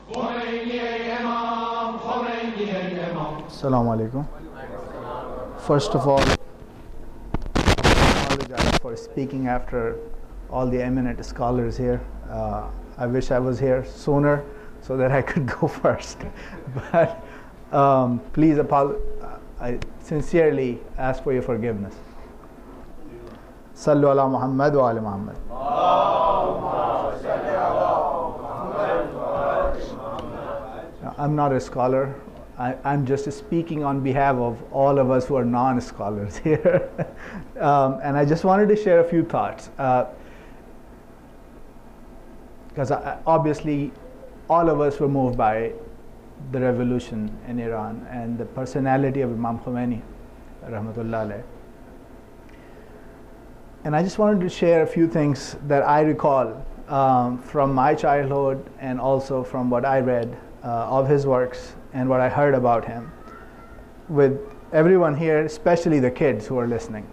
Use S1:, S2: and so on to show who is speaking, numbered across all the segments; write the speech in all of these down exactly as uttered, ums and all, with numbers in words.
S1: Assalamu alaikum. First of all, I apologize for speaking after all the eminent scholars here. Uh, I wish I was here sooner so that I could go first. But um, please, apol- I sincerely ask for your forgiveness. Sallu ala Muhammad wa ala Muhammad. Now, I'm not a scholar. I, I'm just speaking on behalf of all of us who are non-scholars here. um, and I just wanted to share a few thoughts. Uh, because I, obviously all of us were moved by the revolution in Iran and the personality of Imam Khomeini, rahmatullah alayh. And I just wanted to share a few things that I recall um, from my childhood and also from what I read uh, of his works and what I heard about him with everyone here, especially the kids who are listening.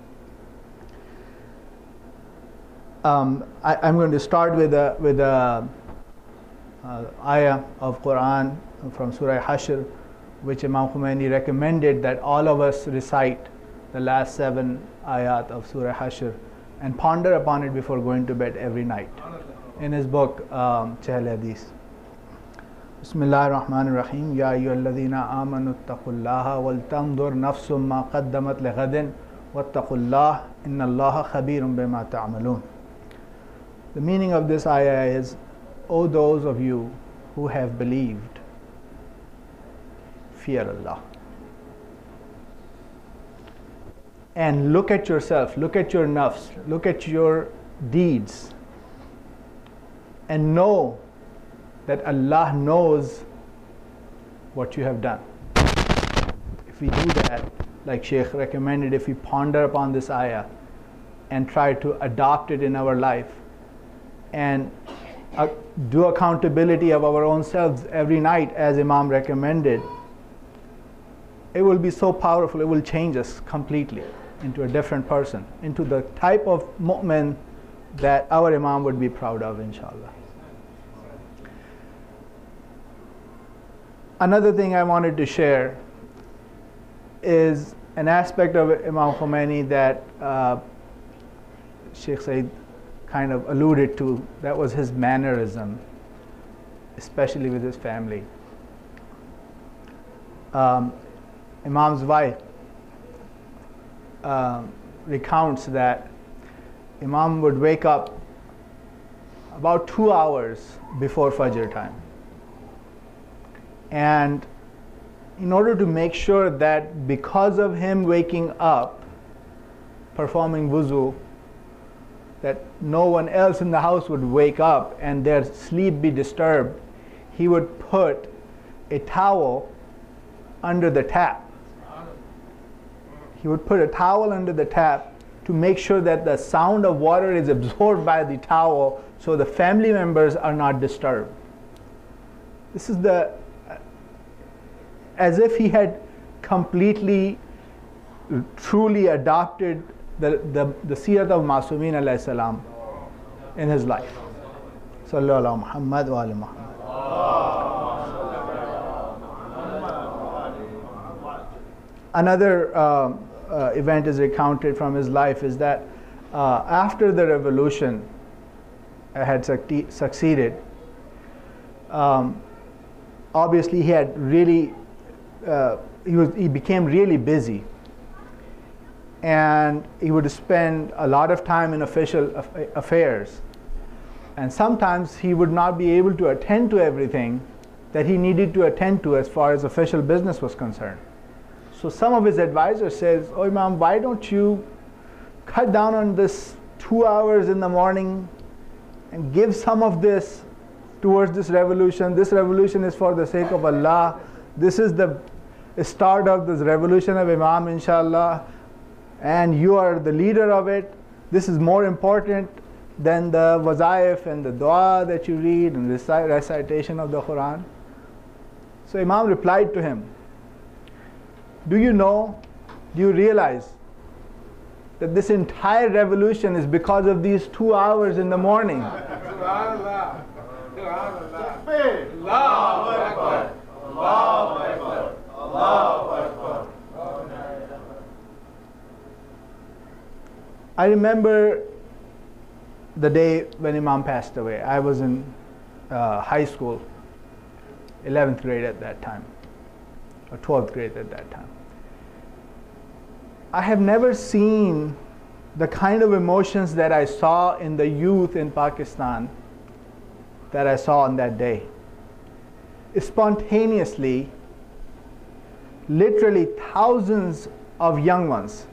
S1: Um, I, I'm going to start with a with a uh, ayah of Quran from Surah Hashr, which Imam Khomeini recommended that all of us recite the last seven ayat of Surah Hashr and ponder upon it before going to bed every night. In his book, um, Chahl Hadith. Bismillah ar-Rahman ar-Rahim. Ya ayyuhalladhina amanu ittaqullaha wal tanzur nafsum ma qaddamat lighadin wattaqullah innallaha khabirun bima ta'malun. The meaning of this ayah is, O those of you who have believed, fear Allah. And look at yourself, look at your nafs, look at your deeds, and know that Allah knows what you have done. If we do that, like Shaykh recommended, if we ponder upon this ayah and try to adopt it in our life and uh, do accountability of our own selves every night as Imam recommended, it will be so powerful, it will change us completely into a different person, into the type of mu'min that our Imam would be proud of, inshallah. Another thing I wanted to share is an aspect of Imam Khomeini that uh, Sheikh Said kind of alluded to. That was his mannerism, especially with his family. Um, Imam's wife uh, recounts that Imam would wake up about two hours before Fajr time. And in order to make sure that because of him waking up, performing wuzu, that no one else in the house would wake up and their sleep be disturbed, he would put a towel under the tap. He would put a towel under the tap to make sure that the sound of water is absorbed by the towel so the family members are not disturbed. This is the, as if he had completely, truly adopted the, the, the Sirat of Masumin alayhi salam in his life. Sallu ala Muhammad wa ala Muhammad. Another um, uh, event is recounted from his life is that uh, after the revolution had succe- succeeded, um, obviously he had really, uh, he, was, he became really busy. And he would spend a lot of time in official affairs. And sometimes he would not be able to attend to everything that he needed to attend to as far as official business was concerned. So some of his advisors says, "Oh Imam, why don't you cut down on this two hours in the morning and give some of this towards this revolution. This revolution is for the sake of Allah. This is the start of this revolution of Imam, inshallah. And you are the leader of it. This is more important than the wazaif and the dua that you read and recite, recitation of the Quran." So Imam replied to him, "Do you know, do you realize that this entire revolution is because of these two hours in the morning?" I remember the day when Imam passed away. I was in uh, high school, eleventh grade at that time, or twelfth grade at that time. I have never seen the kind of emotions that I saw in the youth in Pakistan that I saw on that day. Spontaneously, literally thousands of young ones,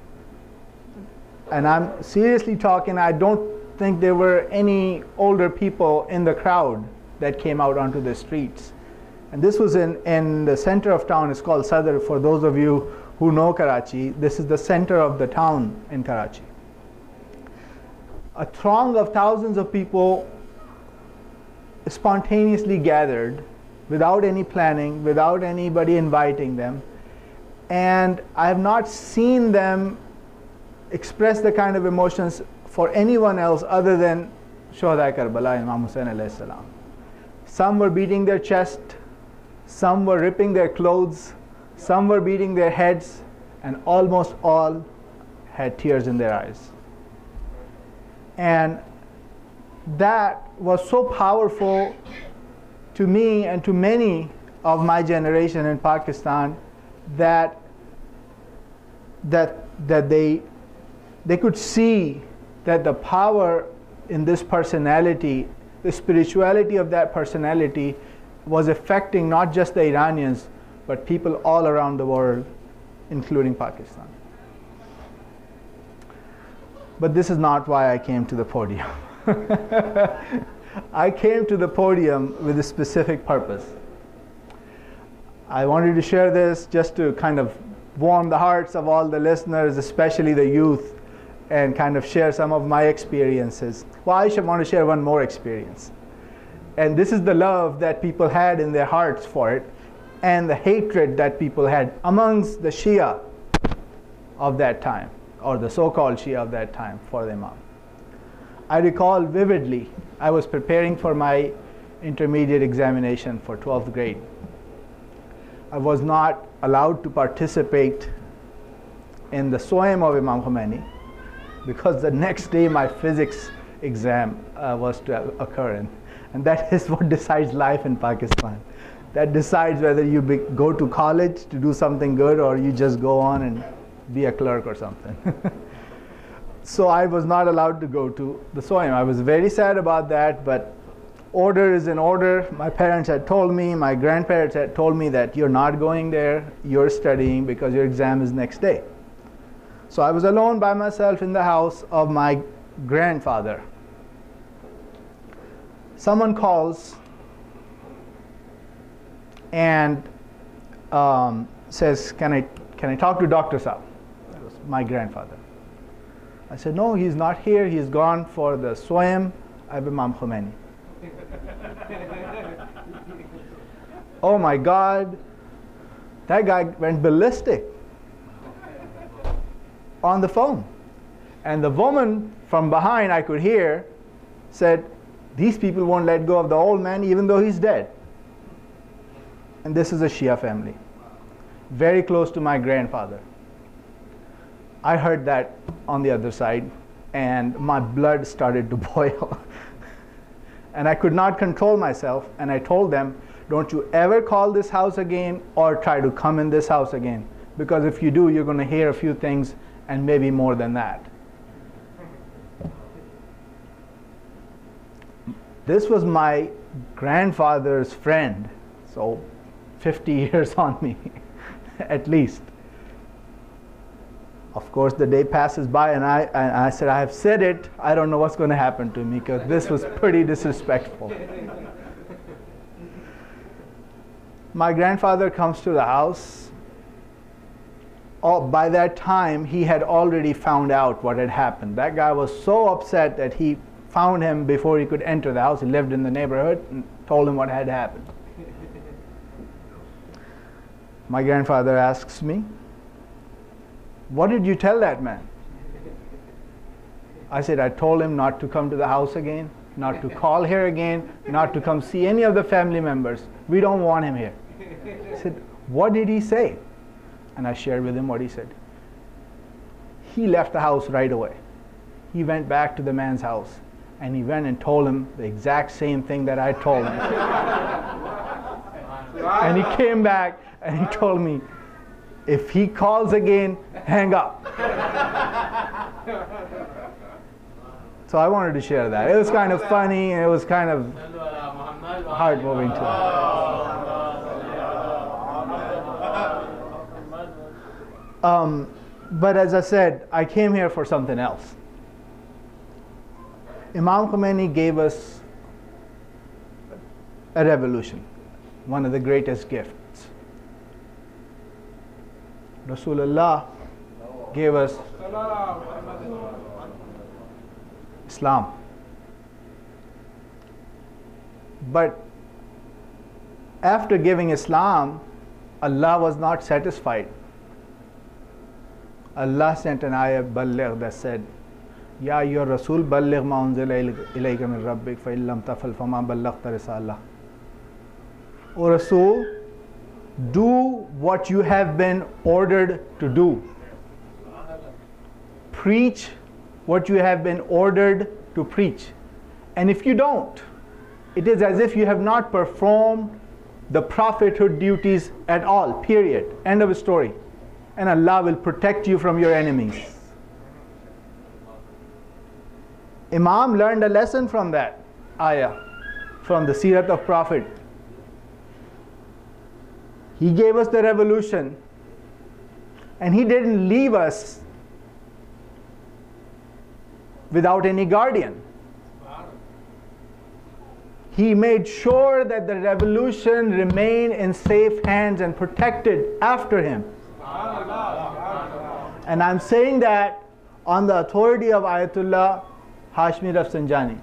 S1: and I'm seriously talking, I don't think there were any older people in the crowd that came out onto the streets. And this was in, in the center of town. It's called Sadr. For those of you who know Karachi, this is the center of the town in Karachi. A throng of thousands of people spontaneously gathered without any planning, without anybody inviting them. And I have not seen them express the kind of emotions for anyone else other than Shuhada Karbala, Imam Hussain alayhi salam. Some were beating their chest, some were ripping their clothes, some were beating their heads, and almost all had tears in their eyes. And that was so powerful to me and to many of my generation in Pakistan that that that they they could see that the power in this personality, the spirituality of that personality, was affecting not just the Iranians, but people all around the world, including Pakistan. But this is not why I came to the podium. I came to the podium with a specific purpose. I wanted to share this just to kind of warm the hearts of all the listeners, especially the youth, and kind of share some of my experiences. Well, I should want to share one more experience. And this is the love that people had in their hearts for it, and the hatred that people had amongst the Shia of that time, or the so-called Shia of that time, for the Imam. I recall vividly, I was preparing for my intermediate examination for twelfth grade. I was not allowed to participate in the Soem of Imam Khomeini, because the next day my physics exam uh, was to occur in. And that is what decides life in Pakistan. That decides whether you be, go to college to do something good, or you just go on and be a clerk or something. So I was not allowed to go to the Soem. I was very sad about that, but order is in order. My parents had told me, my grandparents had told me that you're not going there, you're studying because your exam is next day. So I was alone by myself in the house of my grandfather. Someone calls and um, says, can I, can I talk to Doctor Saab? That was my grandfather. I said, no, he's not here. He's gone for the Soem of Imam Khomeini. Oh my God, that guy went ballistic on the phone. And the woman from behind, I could hear, said, these people won't let go of the old man even though he's dead. And this is a Shia family, very close to my grandfather. I heard that on the other side, and my blood started to boil. And I could not control myself, and I told them, don't you ever call this house again or try to come in this house again, because if you do, you're going to hear a few things, and maybe more than that. This was my grandfather's friend, so fifty years on me, at least. Of course, the day passes by, and I, and I said, I have said it, I don't know what's going to happen to me, because this was pretty disrespectful. My grandfather comes to the house. Oh, by that time, he had already found out what had happened. That guy was so upset that he found him before he could enter the house. He lived in the neighborhood and told him what had happened. My grandfather asks me, what did you tell that man? I said, I told him not to come to the house again not to call here again, not to come see any of the family members. We don't want him here. I said, what did he say? And I shared with him what he said. He left the house right away. He went back to the man's house and he went and told him the exact same thing that I told him. And he came back and he told me, if he calls again, hang up. So I wanted to share that. It was kind of funny and it was kind of heart-moving too. Um, but as I said, I came here for something else. Imam Khomeini gave us a revolution, one of the greatest gifts. Rasulullah gave us Islam. But after giving Islam, Allah was not satisfied. Allah sent an ayah balligh that said, Ya ayyuhar Rasul balligh ma unzila ilayka min rabbik fa illam tafal fama ballaghta risalah. O Rasul, do what you have been ordered to do. Preach what you have been ordered to preach. And if you don't, it is as if you have not performed the prophethood duties at all, period. End of story. And Allah will protect you from your enemies. Imam learned a lesson from that ayah, from the Sirat of Prophet. He gave us the revolution, and he didn't leave us without any guardian. He made sure that the revolution remained in safe hands and protected after him. And I'm saying that on the authority of Ayatollah Hashmi Rafsanjani,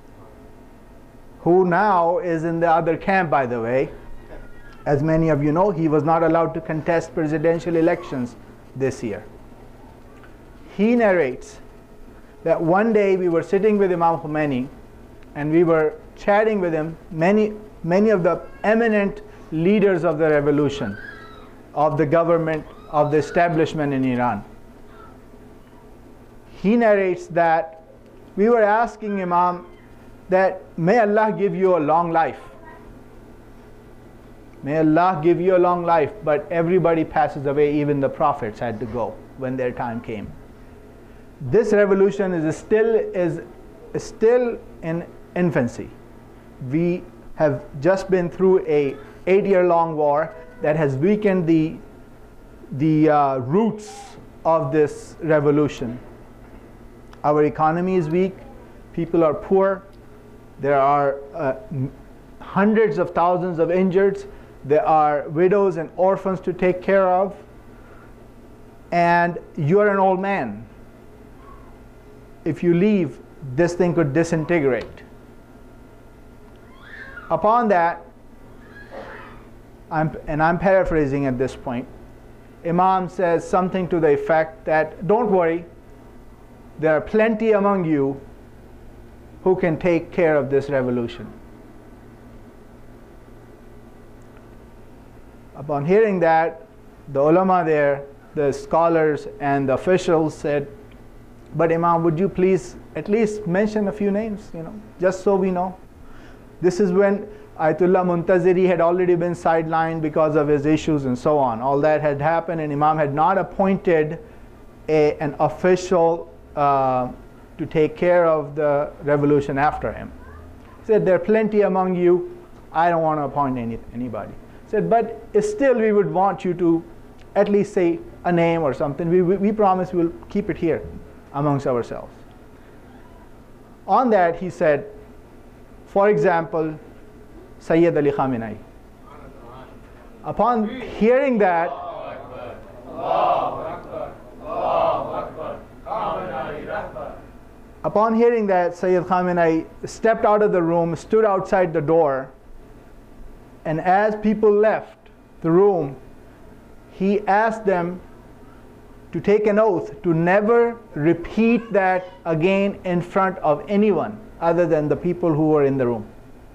S1: who now is in the other camp, by the way. As many of you know, he was not allowed to contest presidential elections this year. He narrates that one day we were sitting with Imam Khomeini and we were chatting with him, many, many of the eminent leaders of the revolution, of the government, of the establishment in Iran. He narrates that we were asking Imam that may Allah give you a long life. May Allah give you a long life, but everybody passes away, even the prophets had to go when their time came. This revolution is still, is still in infancy. We have just been through a eight-year-long war that has weakened the, the uh, roots of this revolution. Our economy is weak, people are poor, there are uh, hundreds of thousands of injured, there are widows and orphans to take care of, and you're an old man. If you leave, this thing could disintegrate. Upon that, I'm, and I'm paraphrasing at this point, Imam says something to the effect that, don't worry, there are plenty among you who can take care of this revolution. Upon hearing that, the ulama there, the scholars and the officials said, but Imam, would you please at least mention a few names, you know, just so we know. This is when Ayatollah Muntaziri had already been sidelined because of his issues and so on. All that had happened, and Imam had not appointed a, an official uh, to take care of the revolution after him. He said, there are plenty among you, I don't want to appoint any, anybody. He said, but still we would want you to at least say a name or something. We, we, we promise we'll keep it here amongst ourselves. On that he said, for example, Sayyid Ali Khamenei. Upon hearing that, upon hearing that, Sayyid Khamenei stepped out of the room, stood outside the door, and as people left the room, he asked them to take an oath to never repeat that again in front of anyone. other than the people who were in the room.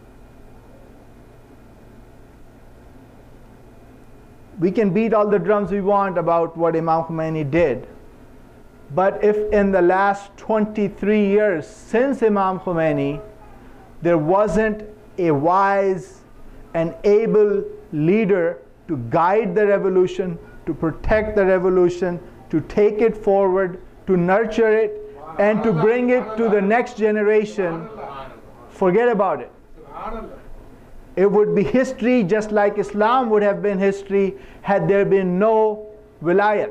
S1: We can beat all the drums we want about what Imam Khomeini did, but if in the last twenty-three years since Imam Khomeini there wasn't a wise and able leader to guide the revolution, to protect the revolution, to take it forward, to nurture it, and to bring it to the next generation, forget about it. It would be history just like Islam would have been history had there been no wilayat.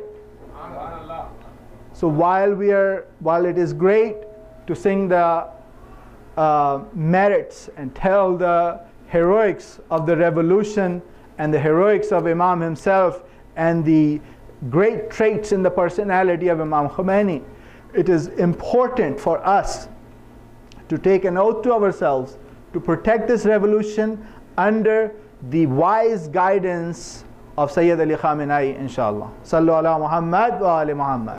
S1: So while we are, while it is great to sing the uh, merits and tell the heroics of the revolution and the heroics of Imam himself and the great traits in the personality of Imam Khomeini, it is important for us to take an oath to ourselves to protect this revolution under the wise guidance of Sayyid Ali Khamenei, inshallah. Sallu ala Muhammad wa ali Muhammad.